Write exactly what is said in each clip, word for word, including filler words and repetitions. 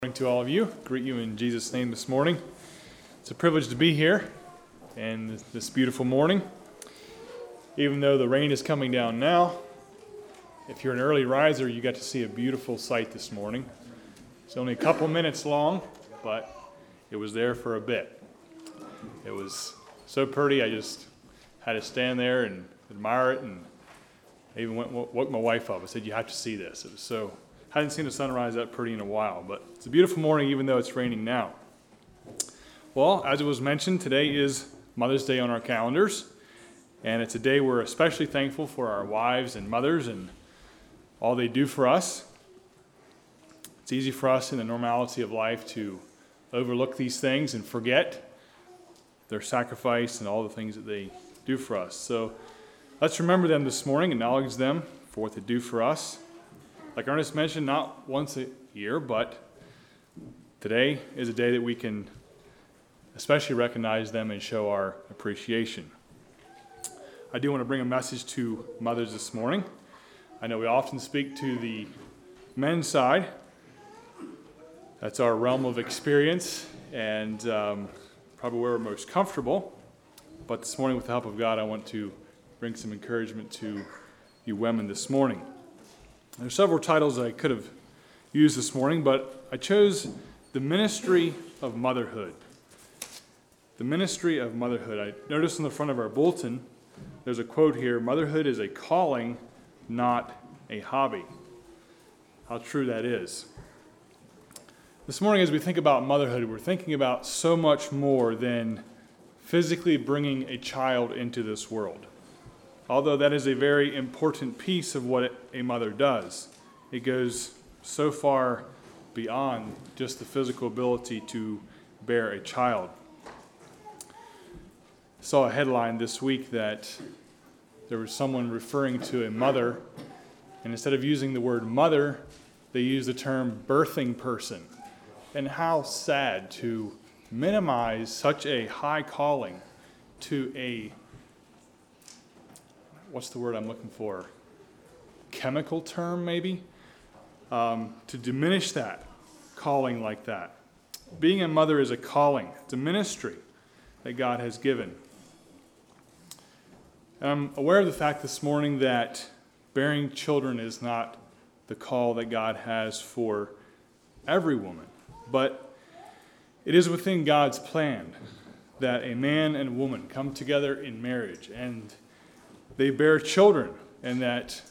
Good morning to all of you. Greet you in Jesus' name this morning. It's a privilege to be here and this beautiful morning. Even though the rain is coming down now, if you're an early riser, you got to see a beautiful sight this morning. It's only a couple minutes long, but it was there for a bit. It was so pretty, I just had to stand there and admire it, and I even went, woke my wife up. I said, "You have to see this." It was so Hadn't seen a sunrise that pretty in a while, but it's a beautiful morning even though it's raining now. Well, as it was mentioned, today is Mother's Day on our calendars, and it's a day we're especially thankful for our wives and mothers and all they do for us. It's easy for us in the normality of life to overlook these things and forget their sacrifice and all the things that they do for us. So let's remember them this morning, acknowledge them for what they do for us. Like Ernest mentioned, not once a year, but today is a day that we can especially recognize them and show our appreciation. I do want to bring a message to mothers this morning. I know we often speak to the men's side. That's our realm of experience and um, probably where we're most comfortable. But this morning, with the help of God, I want to bring some encouragement to you women this morning. There are several titles I could have used this morning, but I chose the ministry of motherhood. The ministry of motherhood. I noticed on the front of our bulletin, there's a quote here: "Motherhood is a calling, not a hobby." How true that is. This morning, as we think about motherhood, we're thinking about so much more than physically bringing a child into this world. Although that is a very important piece of what a mother does, it goes so far beyond just the physical ability to bear a child. I saw a headline this week that there was someone referring to a mother, and instead of using the word mother, they used the term birthing person. And how sad to minimize such a high calling to a what's the word I'm looking for? Chemical term, maybe? Um, to diminish that calling like that. Being a mother is a calling. It's a ministry that God has given. And I'm aware of the fact this morning that bearing children is not the call that God has for every woman. But it is within God's plan that a man and a woman come together in marriage and they bear children, and that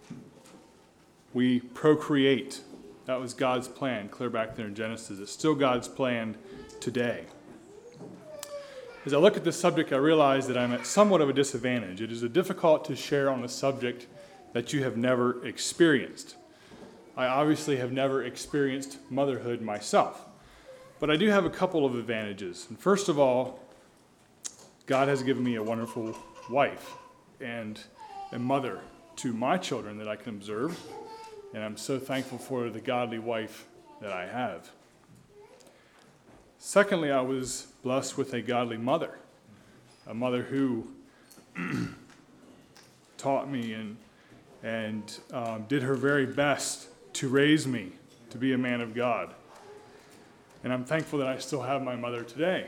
we procreate. That was God's plan, clear back there in Genesis. It's still God's plan today. As I look at this subject, I realize that I'm at somewhat of a disadvantage. It is difficult to share on a subject that you have never experienced. I obviously have never experienced motherhood myself, but I do have a couple of advantages. And first of all, God has given me a wonderful wife and a mother to my children that I can observe, and I'm so thankful for the godly wife that I have. Secondly, I was blessed with a godly mother, a mother who taught me and and um, did her very best to raise me to be a man of God. And I'm thankful that I still have my mother today.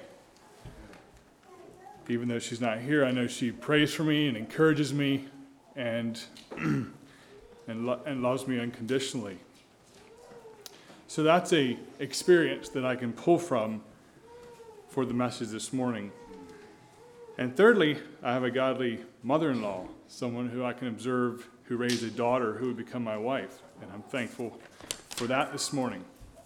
Even though she's not here, I know she prays for me and encourages me and and, lo- and loves me unconditionally. So that's a experience that I can pull from for the message this morning. And thirdly, I have a godly mother-in-law, someone who I can observe who raised a daughter who would become my wife. And I'm thankful for that this morning.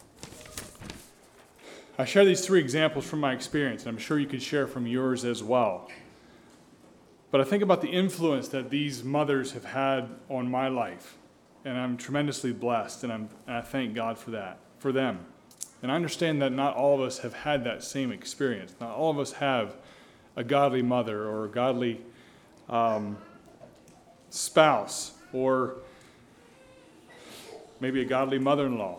I share these three examples from my experience, and I'm sure you could share from yours as well. But I think about the influence that these mothers have had on my life, and I'm tremendously blessed, and, I'm, and I thank God for that, for them. And I understand that not all of us have had that same experience. Not all of us have a godly mother or a godly um, spouse or maybe a godly mother-in-law.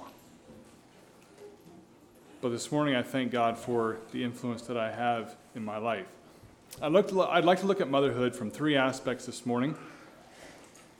But this morning, I thank God for the influence that I have in my life. I'd like, to, I'd like to look at motherhood from three aspects this morning.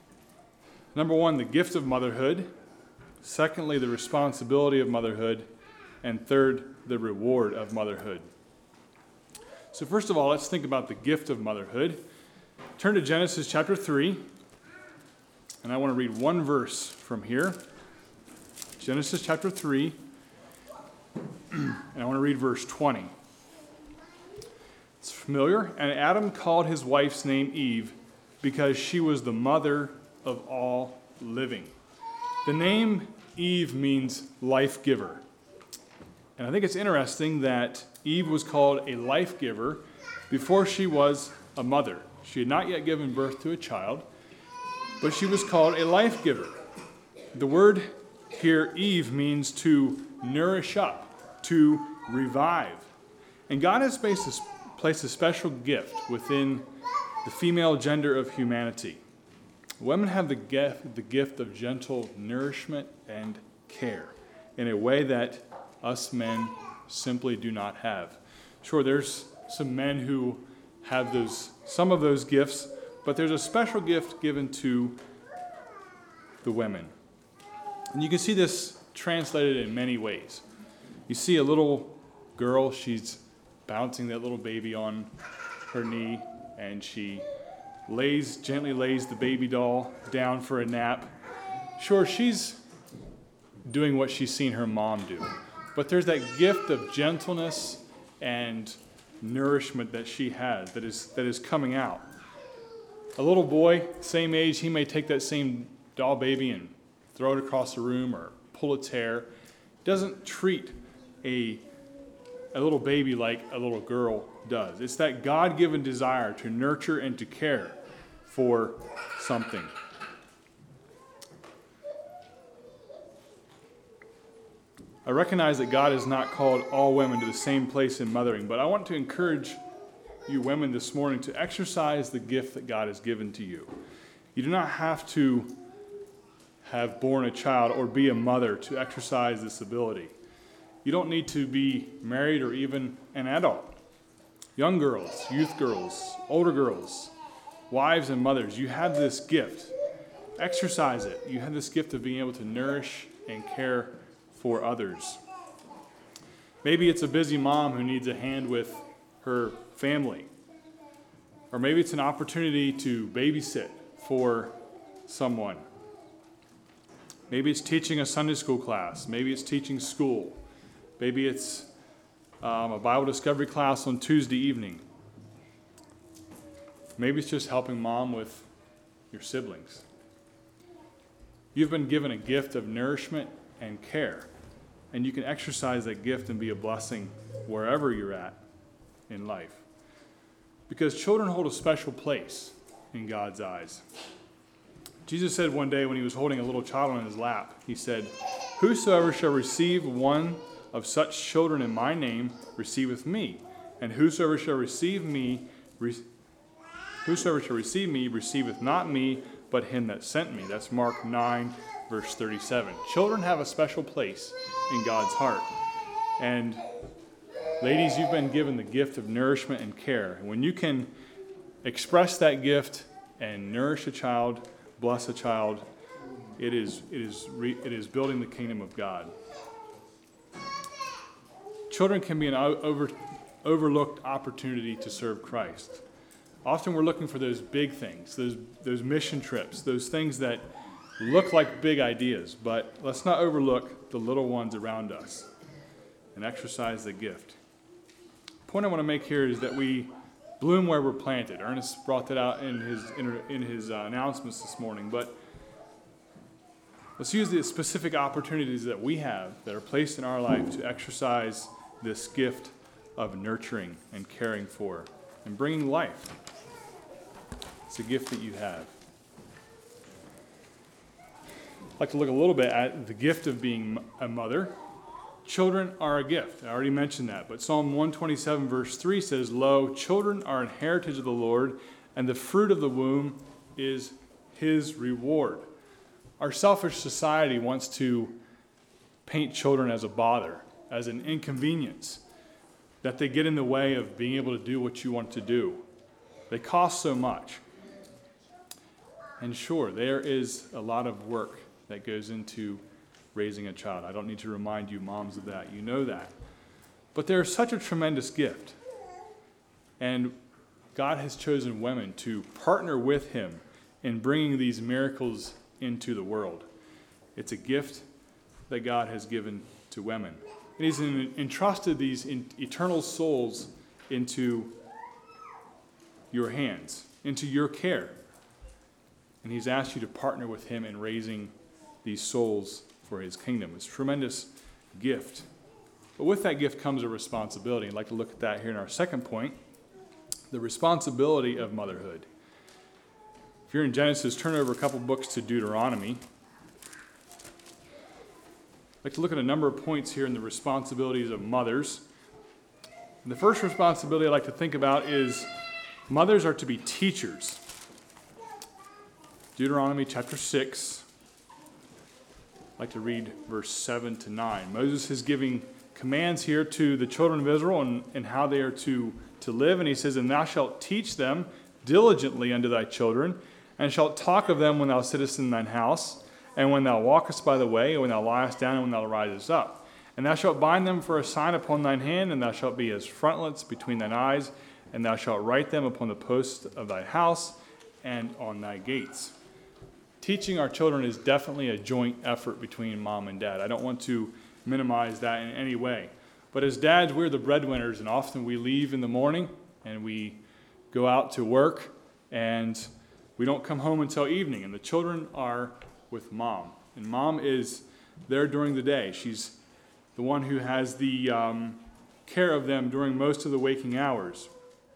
Number one, the gift of motherhood. Secondly, the responsibility of motherhood. and third, the reward of motherhood. So first of all, let's think about the gift of motherhood. Turn to Genesis chapter three, and I want to read one verse from here. Genesis chapter three, and I want to read verse twenty. It's familiar. And Adam called his wife's name Eve because she was the mother of all living. The name Eve means life giver. And I think it's interesting that Eve was called a life giver before she was a mother. She had not yet given birth to a child, but she was called a life giver. The word here, Eve, means to nourish up, to revive. And God has placed a, placed a special gift within the female gender of humanity. Women have the gift, the gift of gentle nourishment and care in a way that us men simply do not have. Sure, there's some men who have those, some of those gifts, but there's a special gift given to the women. And you can see this translated in many ways. You see a little girl, she's bouncing that little baby on her knee, and she lays, gently lays the baby doll down for a nap. Sure, she's doing what she's seen her mom do. But there's that gift of gentleness and nourishment that she has that is that is coming out. A little boy, same age, he may take that same doll baby and throw it across the room or pull its hair. Doesn't treat a, a little baby like a little girl does. It's that God-given desire to nurture and to care for something. I recognize that God has not called all women to the same place in mothering, but I want to encourage you women this morning to exercise the gift that God has given to you. You do not have to have born a child or be a mother to exercise this ability. You don't need to be married or even an adult. Young girls, youth girls, older girls, wives and mothers, you have this gift. Exercise it. You have this gift of being able to nourish and care for others. Maybe it's a busy mom who needs a hand with her family. Or maybe it's an opportunity to babysit for someone. Maybe it's teaching a Sunday school class. Maybe it's teaching school. Maybe it's um, a Bible discovery class on Tuesday evening. Maybe it's just helping mom with your siblings. You've been given a gift of nourishment and care, and you can exercise that gift and be a blessing wherever you're at in life. Because children hold a special place in God's eyes. Jesus said one day when he was holding a little child on his lap, he said, "Whosoever shall receive one of such children in my name receiveth me, and whosoever shall receive me, re- whosoever shall receive me receiveth not me, but him that sent me." That's Mark nine, verse thirty-seven. Children have a special place in God's heart. And ladies, you've been given the gift of nourishment and care. And when you can express that gift and nourish a child, bless a child, it is it is re, it is building the kingdom of God. Children can be an over, overlooked opportunity to serve Christ. Often we're looking for those big things, those those mission trips, those things that look like big ideas, but let's not overlook the little ones around us and exercise the gift. The point I want to make here is that we bloom where we're planted. Ernest brought that out in his in, in his uh, announcements this morning, but let's use the specific opportunities that we have that are placed in our life to exercise this gift of nurturing and caring for and bringing life. It's a gift that you have. I'd like to look a little bit at the gift of being a mother. Children are a gift. I already mentioned that. But Psalm one twenty-seven verse three says, "Lo, children are an heritage of the Lord, and the fruit of the womb is his reward." Our selfish society wants to paint children as a bother, as an inconvenience, that they get in the way of being able to do what you want to do. They cost so much. And sure, there is a lot of work that goes into raising a child. I don't need to remind you moms of that. You know that. But they're such a tremendous gift. And God has chosen women to partner with him in bringing these miracles into the world. It's a gift that God has given to women. And he's entrusted these eternal souls into your hands, into your care. And he's asked you to partner with him in raising these souls for his kingdom. It's a tremendous gift. But with that gift comes a responsibility. I'd like to look at that here in our second point, the responsibility of motherhood. If you're in Genesis, turn over a couple books to Deuteronomy. I'd like to look at a number of points here in the responsibilities of mothers. And the first responsibility I'd like to think about is mothers are to be teachers. Deuteronomy chapter six. I'd like to read verse seven to nine. Moses is giving commands here to the children of Israel and, and how they are to, to live. And he says, "And thou shalt teach them diligently unto thy children, and shalt talk of them when thou sittest in thine house, and when thou walkest by the way, and when thou liest down, and when thou risest up. And thou shalt bind them for a sign upon thine hand, and thou shalt be as frontlets between thine eyes, and thou shalt write them upon the posts of thy house and on thy gates." Teaching our children is definitely a joint effort between mom and dad. I don't want to minimize that in any way. But as dads, we're the breadwinners, and often we leave in the morning and we go out to work, and we don't come home until evening, and the children are with mom. And mom is there during the day. She's the one who has the um, care of them during most of the waking hours.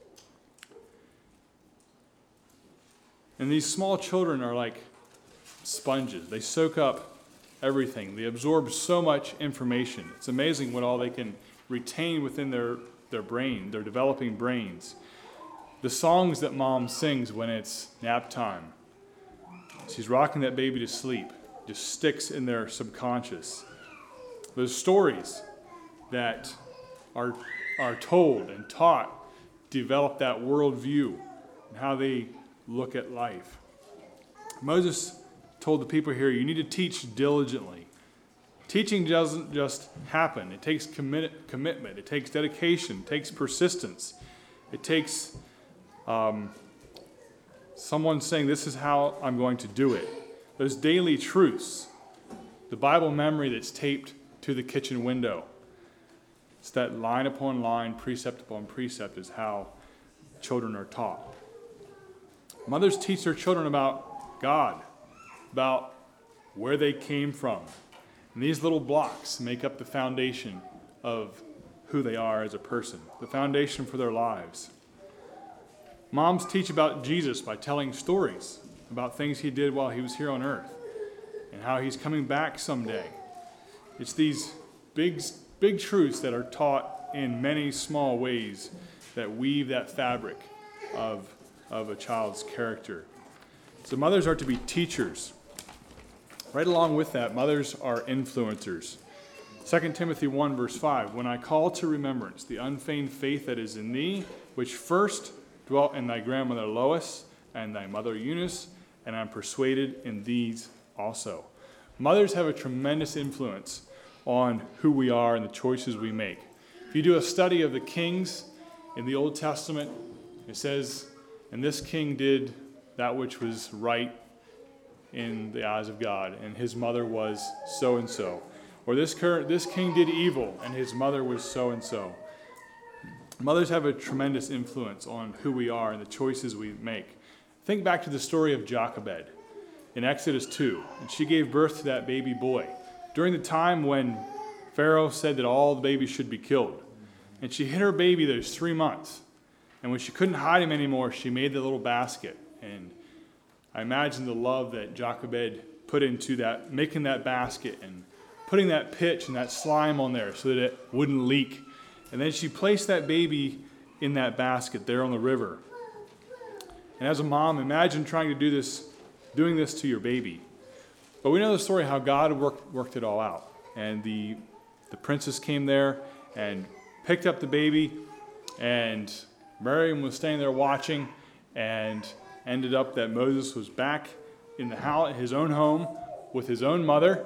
And these small children are like sponges. They soak up everything. They absorb so much information. It's amazing what all they can retain within their, their brain, their developing brains. The songs that mom sings when it's nap time. She's rocking that baby to sleep. Just sticks in their subconscious. Those stories that are, are told and taught develop that worldview and how they look at life. Moses told the people here, you need to teach diligently. Teaching doesn't just happen. It takes commit, commitment. It takes dedication. It takes persistence. It takes um, someone saying, this is how I'm going to do it. Those daily truths. The Bible memory that's taped to the kitchen window. It's that line upon line, precept upon precept is how children are taught. Mothers teach their children about God, about where they came from. And these little blocks make up the foundation of who they are as a person, the foundation for their lives. Moms teach about Jesus by telling stories about things he did while he was here on earth and how he's coming back someday. It's these big, big truths that are taught in many small ways that weave that fabric of, of a child's character. So mothers are to be teachers. Right along with that, mothers are influencers. Second Timothy one, verse five, when I call to remembrance the unfeigned faith that is in thee, which first dwelt in thy grandmother Lois and thy mother Eunice, and I'm persuaded in these also. Mothers have a tremendous influence on who we are and the choices we make. If you do a study of the kings in the Old Testament, it says, and this king did that which was right in the eyes of God, and his mother was so-and-so. Or this, cur- this king did evil, and his mother was so-and-so. Mothers have a tremendous influence on who we are and the choices we make. Think back to the story of Jochebed in Exodus two, and she gave birth to that baby boy during the time when Pharaoh said that all the babies should be killed. And she hid her baby those three months. And when she couldn't hide him anymore, she made the little basket. And I imagine the love that Jochebed put into that, making that basket and putting that pitch and that slime on there so that it wouldn't leak. And then she placed that baby in that basket there on the river. And as a mom, imagine trying to do this, doing this to your baby. But we know the story how God worked, worked it all out. And the, the princess came there and picked up the baby, and Miriam was staying there watching, and ended up that Moses was back in the house, his own home with his own mother,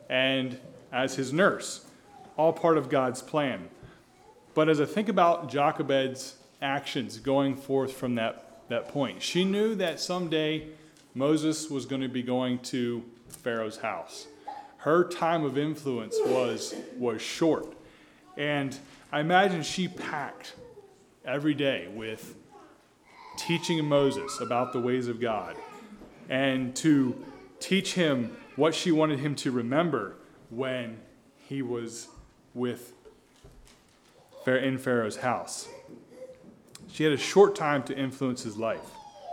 and as his nurse, all part of God's plan. But as I think about Jochebed's actions going forth from that, that point, she knew that someday Moses was going to be going to Pharaoh's house. Her time of influence was, was short. And I imagine she packed every day with teaching Moses about the ways of God and to teach him what she wanted him to remember when he was with in Pharaoh's house. She had a short time to influence his life.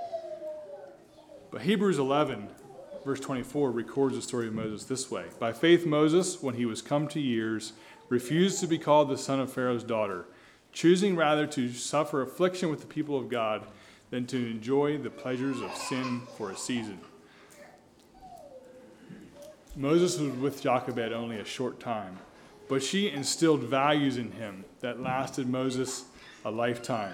But Hebrews eleven, verse twenty-four, records the story of Moses this way. By faith Moses, when he was come to years, refused to be called the son of Pharaoh's daughter, choosing rather to suffer affliction with the people of God than to enjoy the pleasures of sin for a season. Moses was with Jochebed only a short time, but she instilled values in him that lasted Moses a lifetime.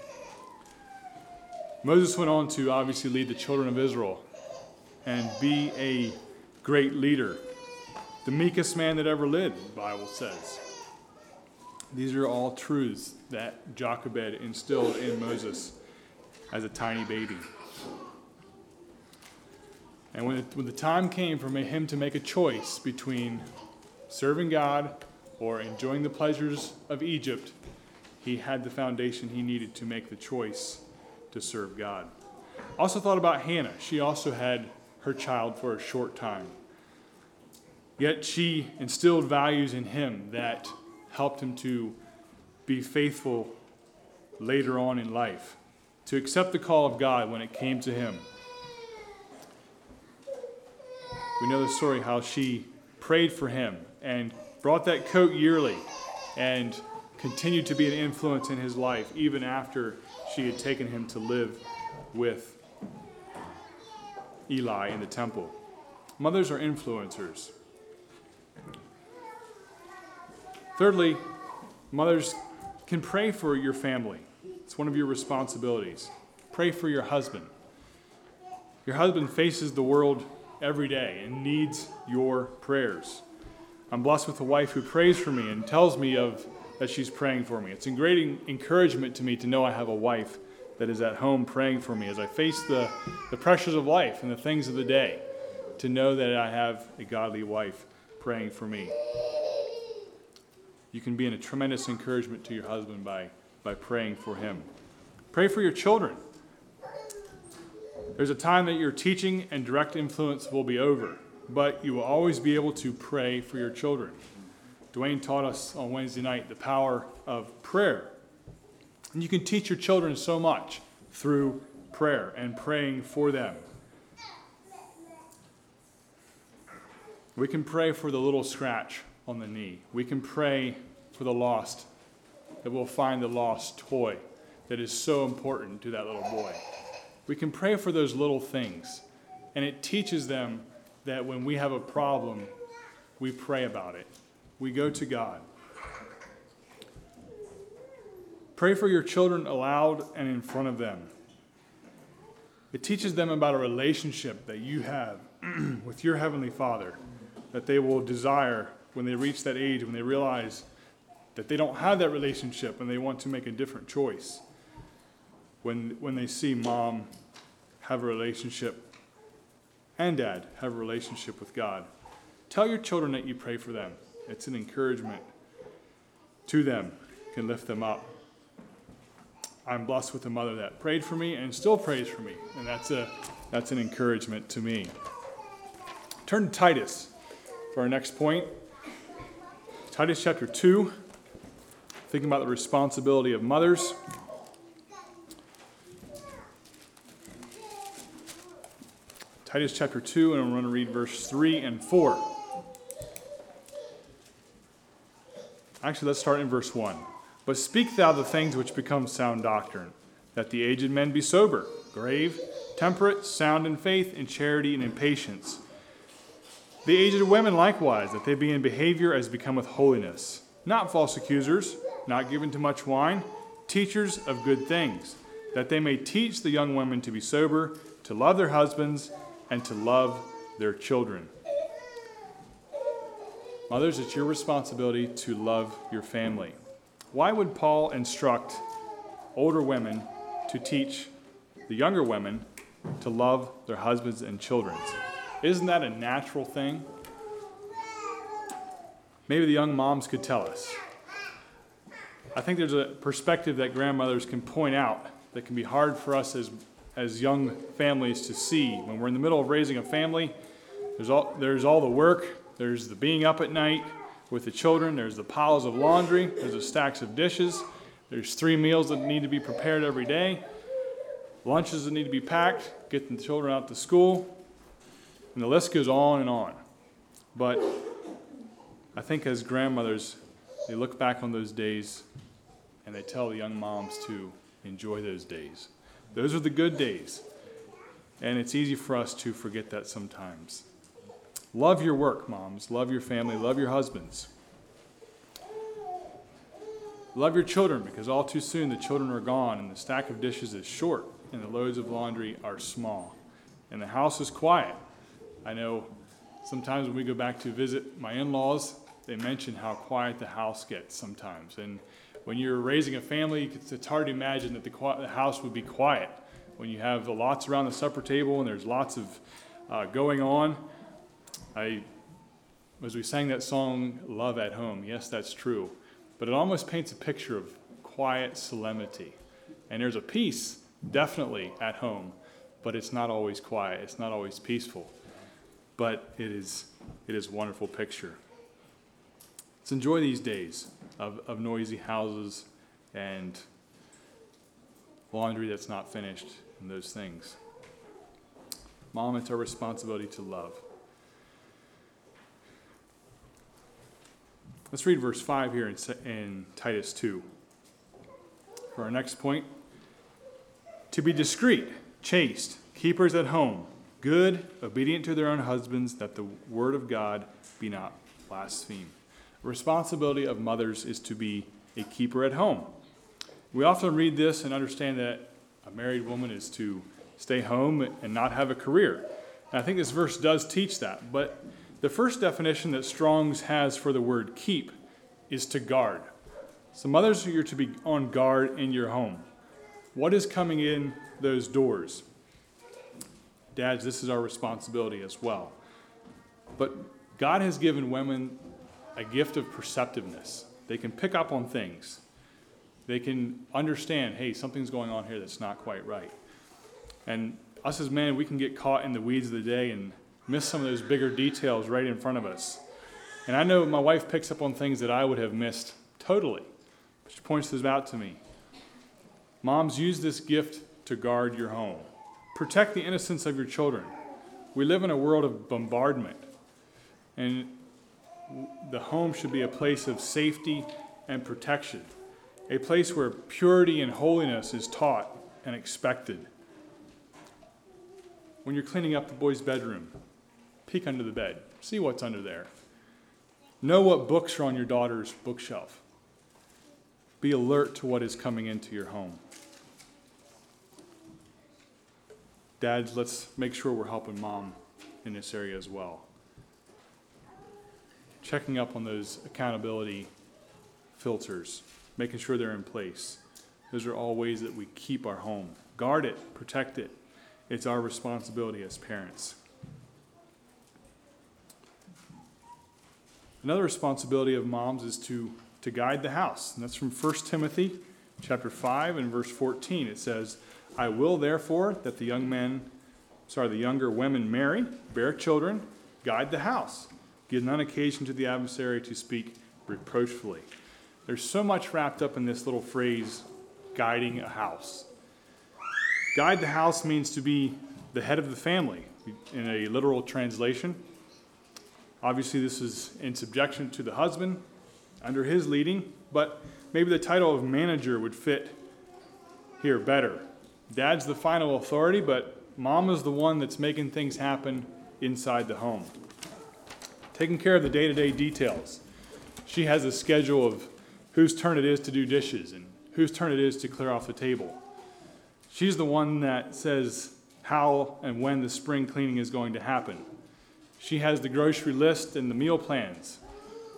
Moses went on to obviously lead the children of Israel and be a great leader. The meekest man that ever lived, the Bible says. These are all truths that Jochebed instilled in Moses as a tiny baby. And when, it, when the time came for him to make a choice between serving God or enjoying the pleasures of Egypt, he had the foundation he needed to make the choice to serve God. I also thought about Hannah. She also had her child for a short time. Yet she instilled values in him that helped him to be faithful later on in life, to accept the call of God when it came to him. We know the story how she prayed for him and brought that coat yearly and continued to be an influence in his life even after she had taken him to live with Eli in the temple. Mothers are influencers. Thirdly, mothers can pray for your family. It's one of your responsibilities. Pray for your husband. Your husband faces the world every day and needs your prayers. I'm blessed with a wife who prays for me and tells me of that she's praying for me. It's a great encouragement to me to know I have a wife that is at home praying for me as I face the, the pressures of life and the things of the day, to know that I have a godly wife praying for me. You can be in a tremendous encouragement to your husband by, by praying for him. Pray for your children. There's a time that your teaching and direct influence will be over, but you will always be able to pray for your children. Dwayne taught us on Wednesday night the power of prayer. And you can teach your children so much through prayer and praying for them. We can pray for the little scratch on the knee. We can pray for the lost, that we'll find the lost toy that is so important to that little boy. We can pray for those little things, and it teaches them that when we have a problem, we pray about it. We go to God. Pray for your children aloud and in front of them. It teaches them about a relationship that you have with your Heavenly Father, that they will desire when they reach that age, when they realize that they don't have that relationship and they want to make a different choice. When, when they see mom have a relationship and dad have a relationship with God, tell your children that you pray for them. It's an encouragement to them, can lift them up. I'm blessed with a mother that prayed for me and still prays for me, and that's a that's an encouragement to me. Turn to Titus for our next point. Titus chapter two, thinking about the responsibility of mothers. Titus chapter two, and I'm going to read verse three and four. Actually, let's start in verse one. But speak thou the things which become sound doctrine, that the aged men be sober, grave, temperate, sound in faith, in charity, and in patience. The aged women likewise, that they be in behavior as becometh holiness, not false accusers, not given to much wine, teachers of good things, that they may teach the young women to be sober, to love their husbands, and to love their children. Mothers, it's your responsibility to love your family. Why would Paul instruct older women to teach the younger women to love their husbands and children? Isn't that a natural thing? Maybe the young moms could tell us. I think there's a perspective that grandmothers can point out that can be hard for us as, as young families to see. When we're in the middle of raising a family, there's all, there's all the work, there's the being up at night with the children, there's the piles of laundry, there's the stacks of dishes, there's three meals that need to be prepared every day, lunches that need to be packed, getting the children out to school, and the list goes on and on. But I think as grandmothers, they look back on those days and they tell the young moms to enjoy those days. Those are the good days. And it's easy for us to forget that sometimes. Love your work, moms. Love your family. Love your husbands. Love your children, because all too soon the children are gone and the stack of dishes is short and the loads of laundry are small. And the house is quiet. I know sometimes when we go back to visit my in-laws, they mention how quiet the house gets sometimes. And when you're raising a family, it's hard to imagine that the, the house would be quiet. When you have lots around the supper table and there's lots of uh, going on. I, as we sang that song, Love at Home, yes, that's true. But it almost paints a picture of quiet solemnity. And there's a peace, definitely, at home, but it's not always quiet. It's not always peaceful. But it is, it is a wonderful picture. Let's enjoy these days of, of noisy houses and laundry that's not finished and those things. Mom, it's our responsibility to love. Let's read verse five here in, in Titus two. For our next point, to be discreet, chaste, keepers at home, good, obedient to their own husbands, that the word of God be not blasphemed. The responsibility of mothers is to be a keeper at home. We often read this and understand that a married woman is to stay home and not have a career. And I think this verse does teach that, but the first definition that Strong's has for the word keep is to guard. So mothers, you're to be on guard in your home. What is coming in those doors? Dads, this is our responsibility as well. But God has given women a gift of perceptiveness. They can pick up on things. They can understand, hey, something's going on here that's not quite right. And us as men, we can get caught in the weeds of the day and miss some of those bigger details right in front of us. And I know my wife picks up on things that I would have missed totally. She points those out to me. Moms, use this gift to guard your home. Protect the innocence of your children. We live in a world of bombardment. And the home should be a place of safety and protection. A place where purity and holiness is taught and expected. When you're cleaning up the boys' bedroom, peek under the bed. See what's under there. Know what books are on your daughter's bookshelf. Be alert to what is coming into your home. Dads, let's make sure we're helping mom in this area as well. Checking up on those accountability filters, making sure they're in place. Those are all ways that we keep our home. Guard it, protect it. It's our responsibility as parents. Another responsibility of moms is to, to guide the house. And that's from First Timothy chapter five and verse fourteen. It says, I will therefore that the young men, sorry, the younger women marry, bear children, guide the house, give none occasion to the adversary to speak reproachfully. There's so much wrapped up in this little phrase, guiding a house. Guide the house means to be the head of the family in a literal translation. Obviously, this is in subjection to the husband under his leading, but maybe the title of manager would fit here better. Dad's the final authority, but mom is the one that's making things happen inside the home. Taking care of the day-to-day details. She has a schedule of whose turn it is to do dishes and whose turn it is to clear off the table. She's the one that says how and when the spring cleaning is going to happen. She has the grocery list and the meal plans.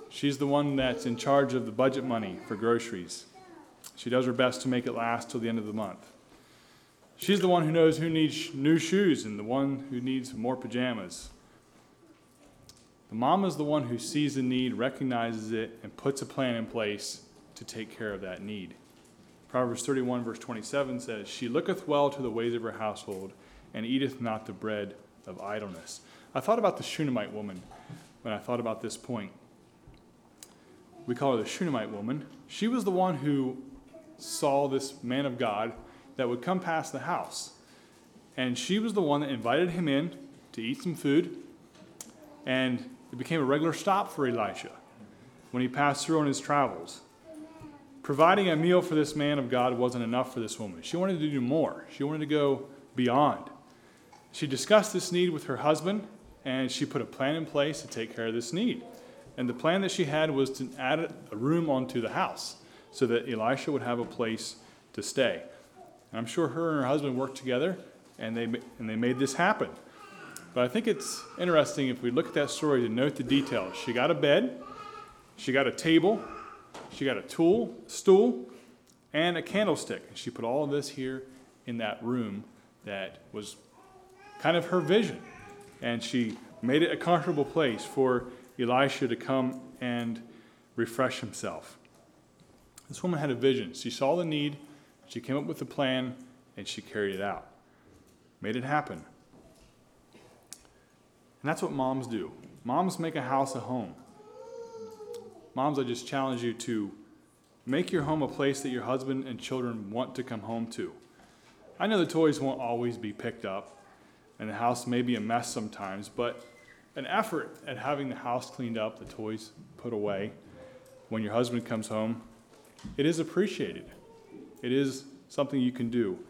She's the one that's in charge of the budget money for groceries. She does her best to make it last till the end of the month. She's the one who knows who needs new shoes and the one who needs more pajamas. The mom is the one who sees the need, recognizes it, and puts a plan in place to take care of that need. Proverbs thirty-one, verse twenty-seven says, "She looketh well to the ways of her household, and eateth not the bread of idleness." I thought about the Shunammite woman when I thought about this point. We call her the Shunammite woman. She was the one who saw this man of God that would come past the house. And she was the one that invited him in to eat some food. And it became a regular stop for Elisha when he passed through on his travels. Providing a meal for this man of God wasn't enough for this woman. She wanted to do more. She wanted to go beyond. She discussed this need with her husband, and she put a plan in place to take care of this need. And the plan that she had was to add a room onto the house so that Elisha would have a place to stay. And I'm sure her and her husband worked together, and they and they made this happen. But I think it's interesting if we look at that story to note the details. She got a bed, she got a table, she got a tool, stool, and a candlestick. And she put all of this here in that room that was kind of her vision. And she made it a comfortable place for Elisha to come and refresh himself. This woman had a vision. She saw the need, she came up with a plan, and she carried it out. Made it happen. And that's what moms do. Moms make a house a home. Moms, I just challenge you to make your home a place that your husband and children want to come home to. I know the toys won't always be picked up, and the house may be a mess sometimes, but an effort at having the house cleaned up, the toys put away, when your husband comes home, it is appreciated. It is something you can do.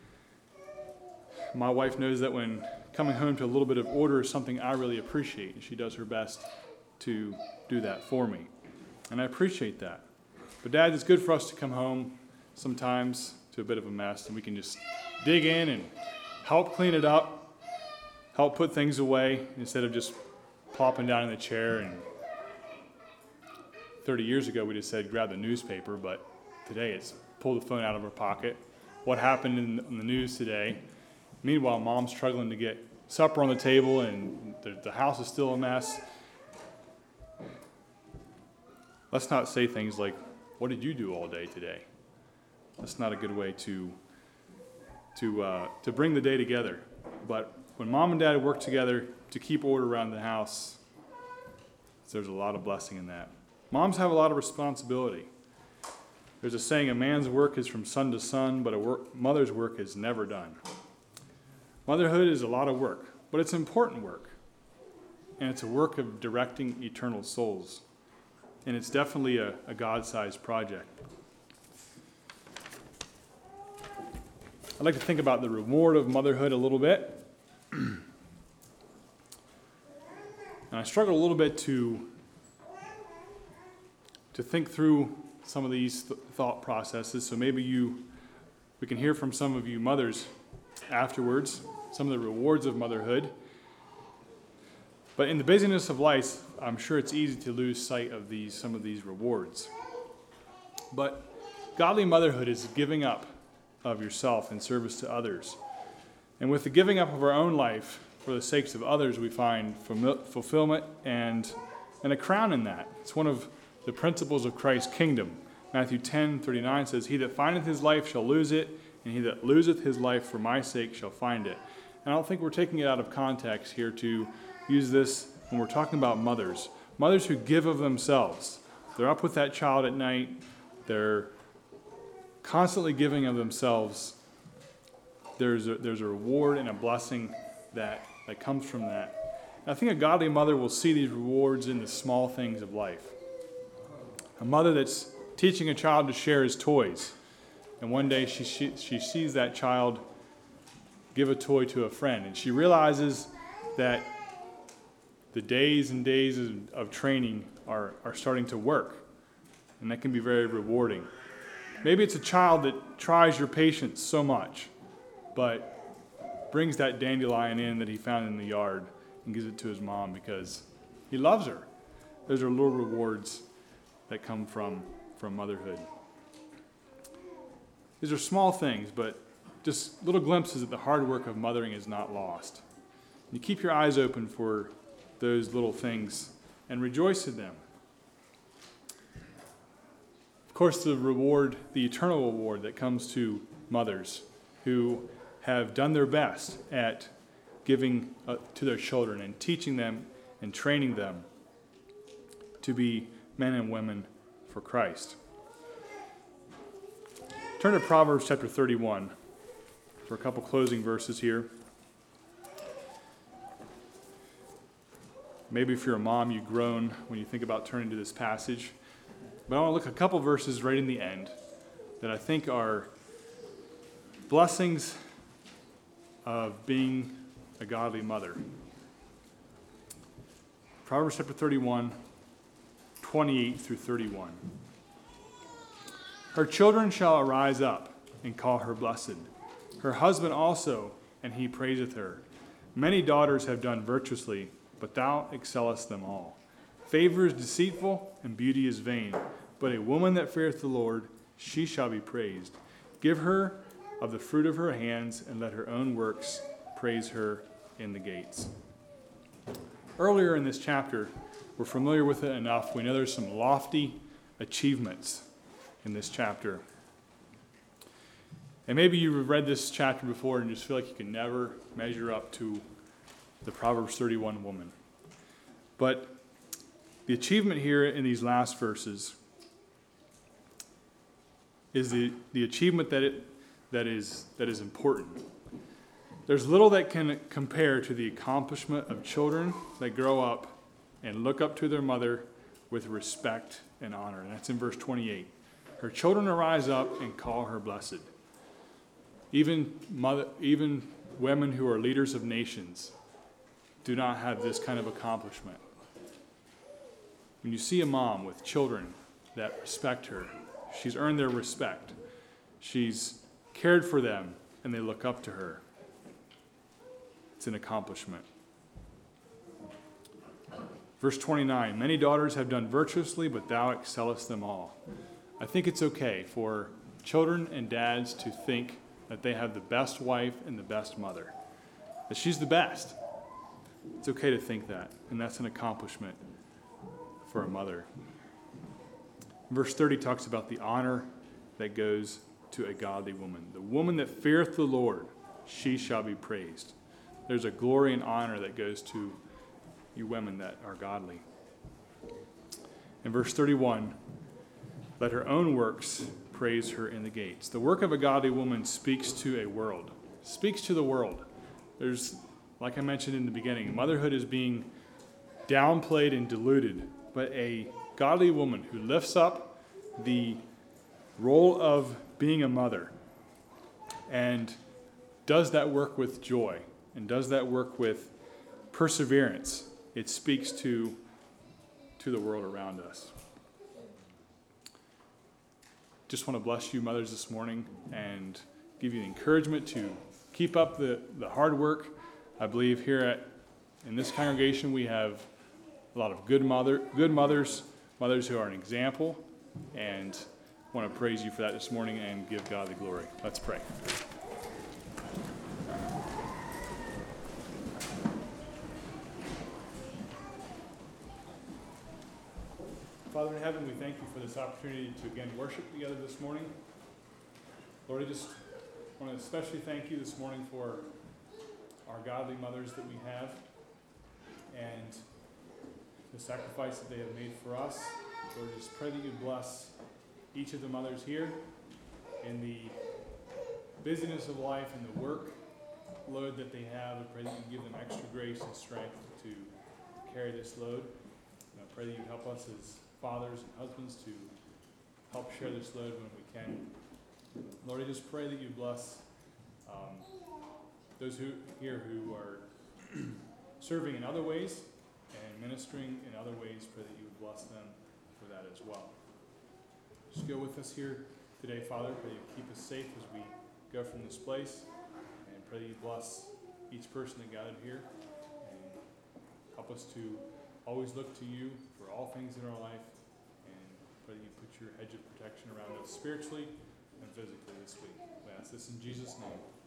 My wife knows that when coming home to a little bit of order is something I really appreciate, and she does her best to do that for me. And I appreciate that. But Dad, it's good for us to come home sometimes to a bit of a mess, and we can just dig in and help clean it up, help put things away, instead of just plopping down in the chair. And thirty years ago, we just said, grab the newspaper, but today it's pull the phone out of our pocket. What happened in the, in the news today? Meanwhile, Mom's struggling to get supper on the table, and the, the house is still a mess. Let's not say things like, what did you do all day today? That's not a good way to to uh, to bring the day together. But when Mom and Dad work together to keep order around the house, there's a lot of blessing in that. Moms have a lot of responsibility. There's a saying, a man's work is from sun to sun, but a work, mother's work is never done. Motherhood is a lot of work, but it's important work. And it's a work of directing eternal souls. And it's definitely a, a God-sized project. I'd like to think about the reward of motherhood a little bit. And I struggle a little bit to, to think through some of these th- thought processes. So maybe you, we can hear from some of you mothers afterwards, some of the rewards of motherhood. But in the busyness of life, I'm sure it's easy to lose sight of these some of these rewards. But godly motherhood is giving up of yourself in service to others. And with the giving up of our own life for the sakes of others, we find fulfillment and, and a crown in that. It's one of the principles of Christ's kingdom. Matthew ten thirty-nine says, "He that findeth his life shall lose it, and he that loseth his life for my sake shall find it." And I don't think we're taking it out of context here to use this when we're talking about mothers. Mothers who give of themselves. They're up with that child at night. They're constantly giving of themselves. There's a, there's a reward and a blessing that, that comes from that. And I think a godly mother will see these rewards in the small things of life. A mother that's teaching a child to share his toys. And one day she, she, she sees that child give a toy to a friend. And she realizes that the days and days of, of training are, are starting to work. And that can be very rewarding. Maybe it's a child that tries your patience so much, but brings that dandelion in that he found in the yard and gives it to his mom because he loves her. those are little rewards that come from, from motherhood. These are small things, but just little glimpses that the hard work of mothering is not lost. You keep your eyes open for those little things and rejoice in them. Of course, the reward, the eternal reward that comes to mothers who have done their best at giving uh, to their children and teaching them and training them to be men and women for Christ. Turn to Proverbs chapter thirty-one for a couple closing verses here. Maybe if you're a mom, you groan when you think about turning to this passage. But I want to look at a couple verses right in the end that I think are blessings of being a godly mother. Proverbs chapter thirty-one, twenty-eight through thirty-one. Her children shall arise up and call her blessed. Her husband also, and he praiseth her. Many daughters have done virtuously, but thou excellest them all. Favor is deceitful, and beauty is vain. But a woman that feareth the Lord, she shall be praised. Give her of the fruit of her hands, and let her own works praise her in the gates. Earlier in this chapter, we're familiar with it enough. We know there's some lofty achievements in this chapter. And maybe you've read this chapter before and just feel like you can never measure up to the Proverbs thirty-one woman. But the achievement here in these last verses is the, the achievement that it that is that is important. There's little that can compare to the accomplishment of children that grow up and look up to their mother with respect and honor. And that's in verse twenty-eight. Her children arise up and call her blessed. Even mother, even women who are leaders of nations do not have this kind of accomplishment. When you see a mom with children that respect her, she's earned their respect. She's cared for them, and they look up to her. It's an accomplishment. Verse twenty-nine, many daughters have done virtuously, but thou excellest them all. I think it's okay for children and dads to think that they have the best wife and the best mother, that she's the best. It's okay to think that, and that's an accomplishment for a mother. Verse thirty talks about the honor that goes to a godly woman. The woman that feareth the Lord, she shall be praised. There's a glory and honor that goes to you women that are godly. In verse thirty-one, let her own works praise her in the gates. The work of a godly woman speaks to a world, speaks to the world. There's, like I mentioned in the beginning, motherhood is being downplayed and diluted, but a godly woman who lifts up the role of being a mother and does that work with joy and does that work with perseverance, it speaks to, to the world around us. Just want to bless you mothers this morning and give you the encouragement to keep up the, the hard work. I believe here at in this congregation we have a lot of good mother good mothers, mothers who are an example, and want to praise you for that this morning and give God the glory. Let's pray. Father in heaven, we thank you for this opportunity to again worship together this morning. Lord, I just want to especially thank you this morning for our godly mothers that we have and the sacrifice that they have made for us. Lord, I just pray that you bless each of the mothers here in the busyness of life and the work load that they have. I pray that you give them extra grace and strength to carry this load. And I pray that you help us as fathers and husbands to help share this load when we can. Lord, I just pray that you bless um, those who here who are serving in other ways and ministering in other ways. Pray that you would bless them for that as well. Just go with us here today, Father. Pray that you keep us safe as we go from this place, and pray that you bless each person that gathered here and help us to always look to you for all things in our life, and pray that you put your hedge of protection around us spiritually and physically this week. We ask this in Jesus' name.